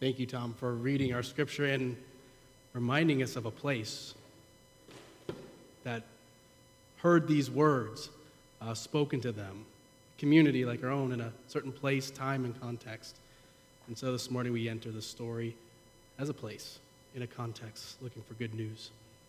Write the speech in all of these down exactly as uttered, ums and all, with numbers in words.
Thank you, Tom, for reading our scripture and reminding us of a place that heard these words uh, spoken to them, community like our own in a certain place, time, and context. And so this morning we enter the story as a place, in a context, looking for good news.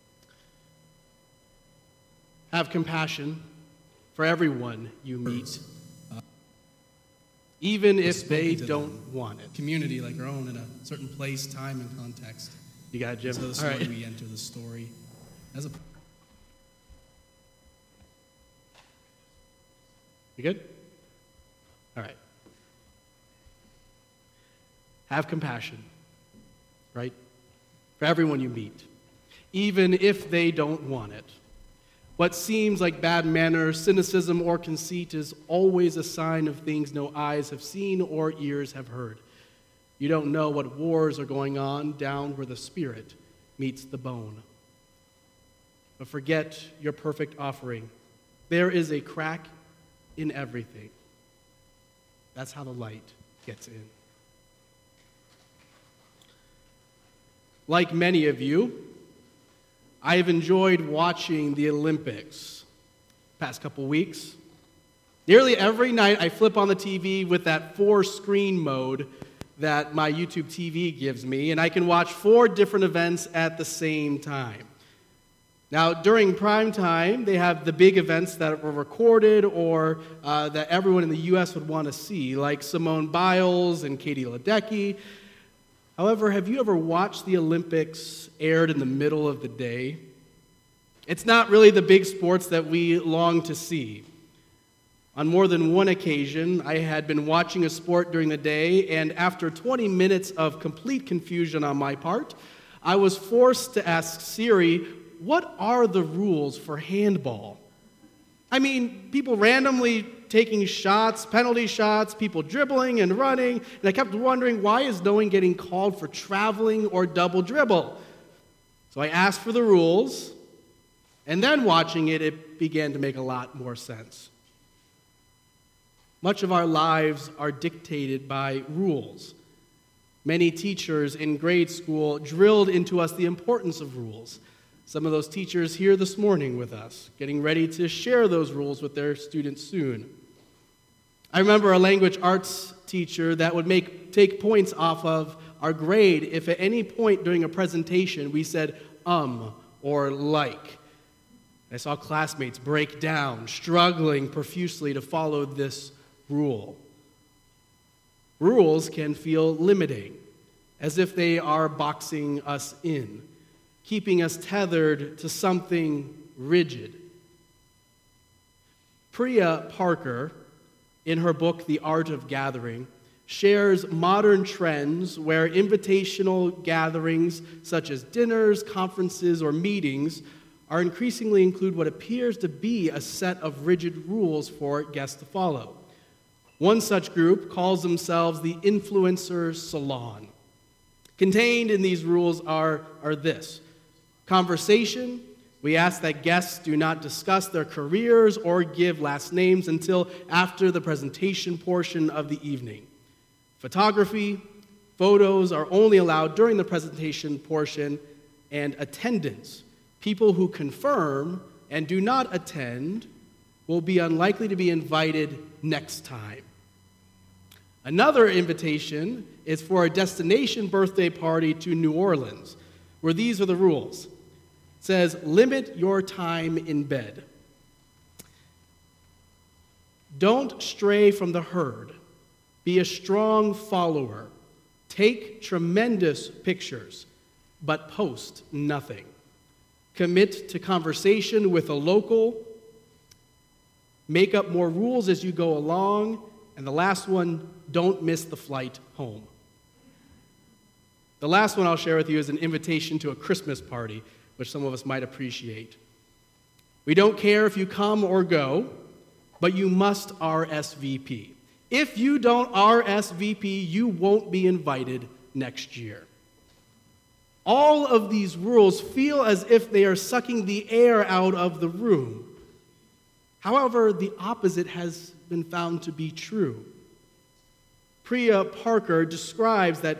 Have compassion for everyone you meet, uh, even if they don't them. want it. Community like our own in a certain place, time, and context. You got it, Jim? So this All morning right. we enter the story as a... You good? All right. Have compassion, right? For everyone you meet, even if they don't want it. What seems like bad manners, cynicism, or conceit is always a sign of things no eyes have seen or ears have heard. You don't know what wars are going on down where the spirit meets the bone. But forget your perfect offering. There is a crack in everything. That's how the light gets in. Like many of you, I have enjoyed watching the Olympics past couple weeks. Nearly every night I flip on the T V with that four-screen mode that my YouTube T V gives me, and I can watch four different events at the same time. Now, during prime time, they have the big events that were recorded or uh, that everyone in the U S would want to see, like Simone Biles and Katie Ledecky. However, have you ever watched the Olympics aired in the middle of the day? It's not really the big sports that we long to see. On more than one occasion, I had been watching a sport during the day, and after twenty minutes of complete confusion on my part, I was forced to ask Siri, what are the rules for handball? I mean, people randomly taking shots, penalty shots, people dribbling and running, and I kept wondering, why is no one getting called for traveling or double dribble? So I asked for the rules, and then watching it, it began to make a lot more sense. Much of our lives are dictated by rules. Many teachers in grade school drilled into us the importance of rules. Some of those teachers here this morning with us, getting ready to share those rules with their students soon. I remember a language arts teacher that would make take points off of our grade if at any point during a presentation we said um or like. I saw classmates break down, struggling profusely to follow this rule. Rules can feel limiting, as if they are boxing us in, keeping us tethered to something rigid. Priya Parker, in her book, The Art of Gathering, shares modern trends where invitational gatherings, such as dinners, conferences, or meetings, are increasingly include what appears to be a set of rigid rules for guests to follow. One such group calls themselves the Influencer Salon. Contained in these rules are, are this: conversation. We ask that guests do not discuss their careers or give last names until after the presentation portion of the evening. Photography. Photos are only allowed during the presentation portion. And attendance. People who confirm and do not attend will be unlikely to be invited next time. Another invitation is for a destination birthday party to New Orleans, where these are the rules. It says, limit your time in bed. Don't stray from the herd. Be a strong follower. Take tremendous pictures, but post nothing. Commit to conversation with a local. Make up more rules as you go along. And the last one, don't miss the flight home. The last one I'll share with you is an invitation to a Christmas party, which some of us might appreciate. We don't care if you come or go, but you must R S V P. If you don't R S V P, you won't be invited next year. All of these rules feel as if they are sucking the air out of the room. However, the opposite has been found to be true. Priya Parker describes that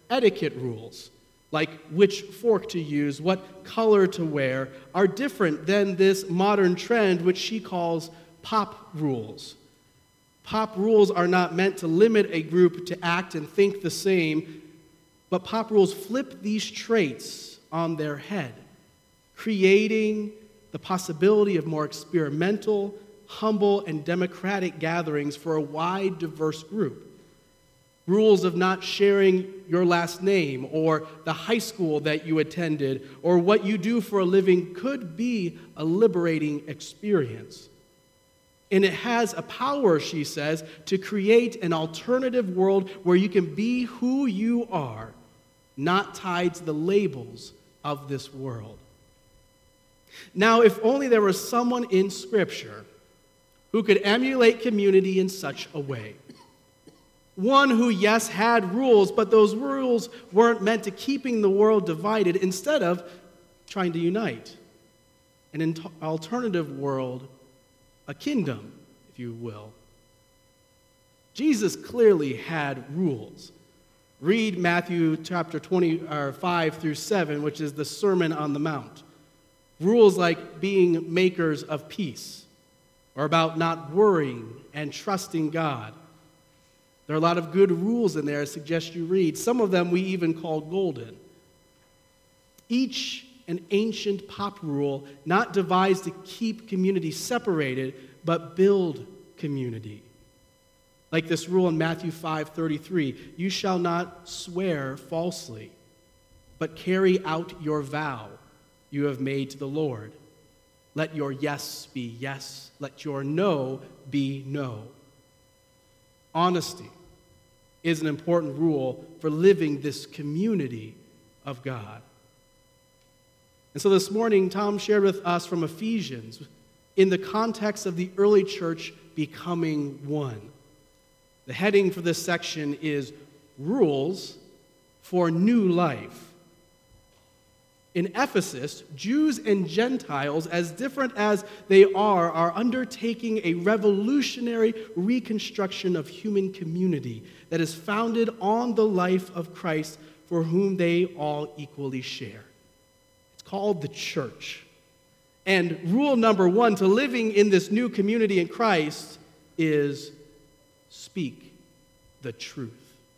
etiquette rules, like which fork to use, what color to wear, are different than this modern trend, which she calls pop rules. Pop rules are not meant to limit a group to act and think the same, but pop rules flip these traits on their head, creating the possibility of more experimental, humble, and democratic gatherings for a wide, diverse group. Rules of not sharing your last name or the high school that you attended or what you do for a living could be a liberating experience. And it has a power, she says, to create an alternative world where you can be who you are, not tied to the labels of this world. Now, if only there was someone in Scripture who could emulate community in such a way. One who, yes, had rules, but those rules weren't meant to keeping the world divided, instead of trying to unite. An alternative world, a kingdom, if you will. Jesus clearly had rules. Read Matthew chapter twenty-five through seven, which is the Sermon on the Mount. Rules like being makers of peace, or about not worrying and trusting God. There are a lot of good rules in there I suggest you read. Some of them we even call golden. Each an ancient pop rule, not devised to keep community separated, but build community. Like this rule in Matthew five thirty-three, you shall not swear falsely, but carry out your vow you have made to the Lord. Let your yes be yes, let your no be no. Honesty is an important rule for living this community of God. And so this morning, Tom shared with us from Ephesians in the context of the early church becoming one. The heading for this section is Rules for New Life. In Ephesus, Jews and Gentiles, as different as they are, are undertaking a revolutionary reconstruction of human community that is founded on the life of Christ, for whom they all equally share. It's called the church. And rule number one to living in this new community in Christ is speak the truth.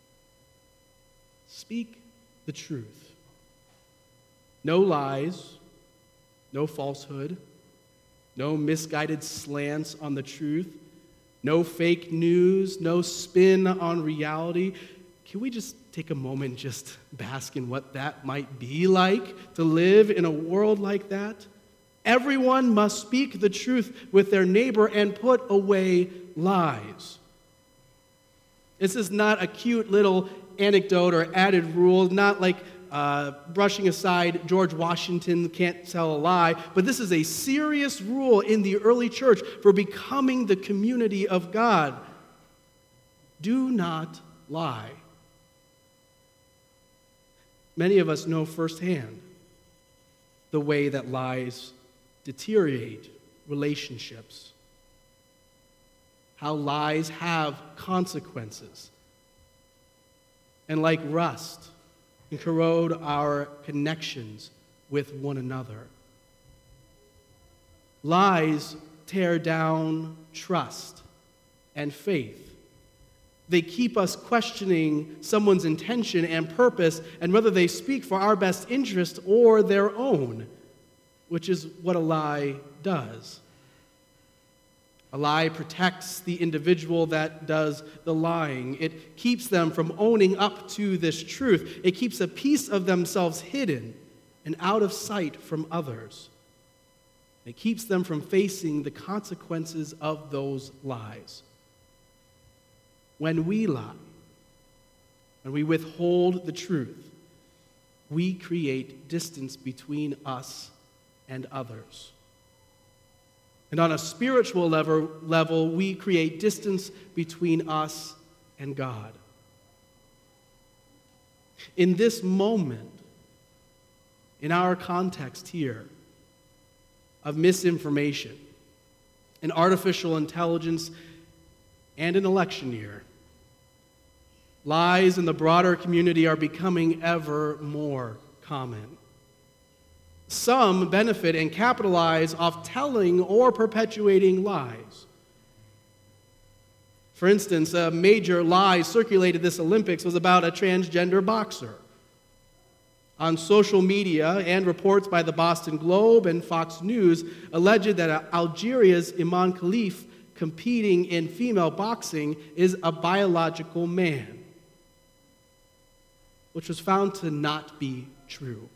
Speak the truth. No lies, no falsehood, no misguided slants on the truth, no fake news, no spin on reality. Can we just take a moment and just bask in what that might be like to live in a world like that? Everyone must speak the truth with their neighbor and put away lies. This is not a cute little anecdote or added rule, not like Uh, brushing aside George Washington can't tell a lie, but this is a serious rule in the early church for becoming the community of God. Do not lie. Many of us know firsthand the way that lies deteriorate relationships, how lies have consequences, and like rust, and corrode our connections with one another. Lies tear down trust and faith. They keep us questioning someone's intention and purpose and whether they speak for our best interest or their own, which is what a lie does. A lie protects the individual that does the lying. It keeps them from owning up to this truth. It keeps a piece of themselves hidden and out of sight from others. It keeps them from facing the consequences of those lies. When we lie, when we withhold the truth, we create distance between us and others. And on a spiritual level, level, we create distance between us and God. In this moment, in our context here of misinformation, and artificial intelligence, and an election year, Lies in the broader community are becoming ever more common. Some benefit and capitalize off telling or perpetuating lies. For instance, a major lie circulated this Olympics was about a transgender boxer. On social media and reports by the Boston Globe and Fox News alleged that Algeria's Iman Khalif competing in female boxing is a biological man, which was found to not be true.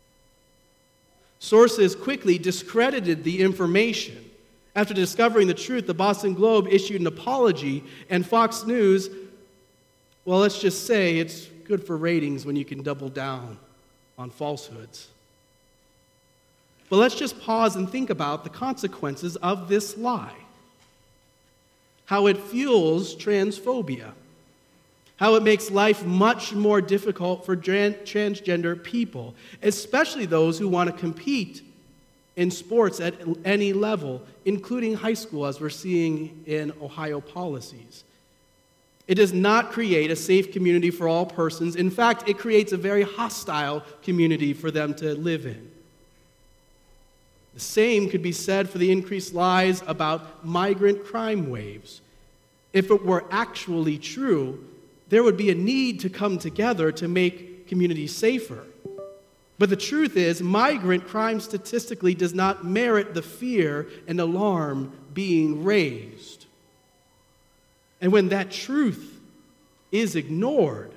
Sources quickly discredited the information. After discovering the truth, the Boston Globe issued an apology, and Fox News, well, let's just say it's good for ratings when you can double down on falsehoods. But let's just pause and think about the consequences of this lie. How it fuels transphobia. How it makes life much more difficult for transgender people, especially those who want to compete in sports at any level, including high school, as we're seeing in Ohio policies. It does not create a safe community for all persons. In fact, it creates a very hostile community for them to live in. The same could be said for the increased lies about migrant crime waves. If it were actually true, there would be a need to come together to make communities safer. But the truth is, migrant crime statistically does not merit the fear and alarm being raised. And when that truth is ignored,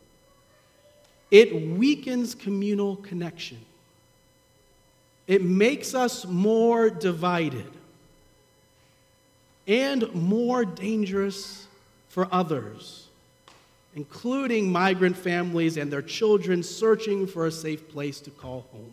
it weakens communal connection. It makes us more divided and more dangerous for others, including migrant families and their children searching for a safe place to call home.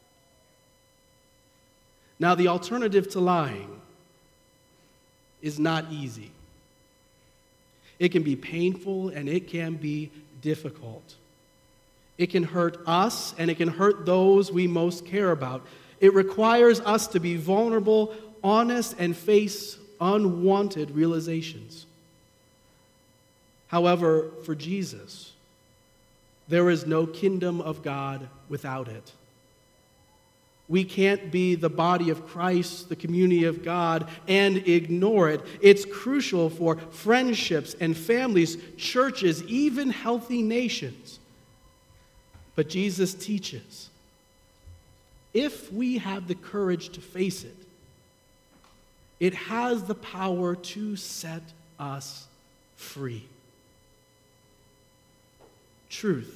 Now, the alternative to lying is not easy. It can be painful and it can be difficult. It can hurt us and it can hurt those we most care about. It requires us to be vulnerable, honest, and face unwanted realizations. However, for Jesus, there is no kingdom of God without it. We can't be the body of Christ, the community of God, and ignore it. It's crucial for friendships and families, churches, even healthy nations. But Jesus teaches, if we have the courage to face it, it has the power to set us free. Truth.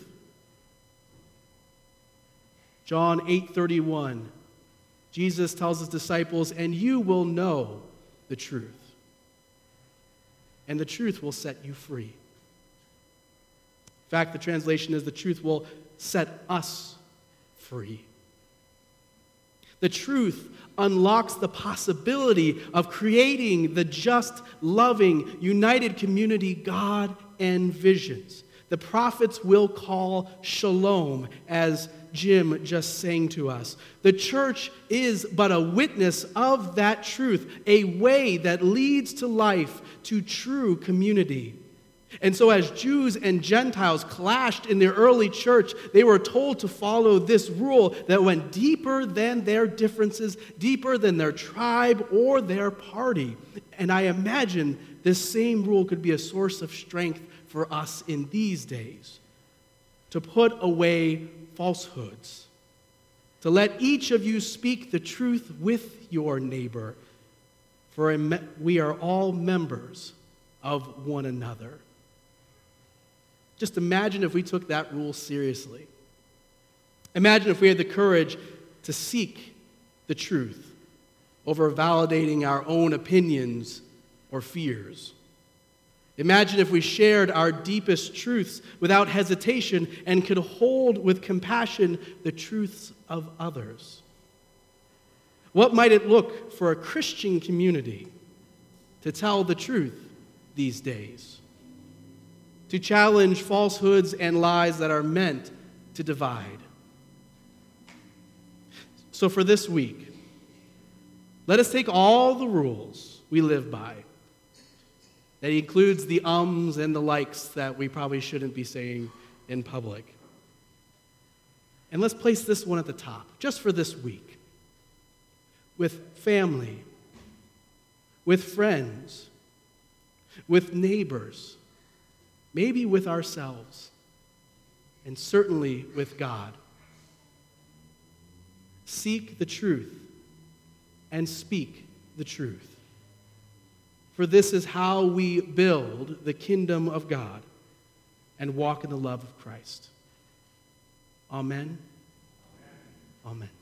John eight thirty-one, Jesus tells his disciples, and you will know the truth, and the truth will set you free. In fact, the translation is the truth will set us free. The truth unlocks the possibility of creating the just, loving, united community God envisions. The prophets will call shalom, as Jim just sang to us. The church is but a witness of that truth, a way that leads to life, to true community. And so as Jews and Gentiles clashed in the early church, they were told to follow this rule that went deeper than their differences, deeper than their tribe or their party. And I imagine this same rule could be a source of strength for us in these days, to put away falsehoods, to let each of you speak the truth with your neighbor, for we are all members of one another. Just imagine if we took that rule seriously. Imagine if we had the courage to seek the truth over validating our own opinions or fears. Imagine if we shared our deepest truths without hesitation and could hold with compassion the truths of others. What might it look for a Christian community to tell the truth these days? To challenge falsehoods and lies that are meant to divide. So for this week, let us take all the rules we live by, That includes the ums and the likes that we probably shouldn't be saying in public. And let's place this one at the top, just for this week. With family, with friends, with neighbors, maybe with ourselves, and certainly with God. Seek the truth and speak the truth. For this is how we build the kingdom of God and walk in the love of Christ. Amen. Amen.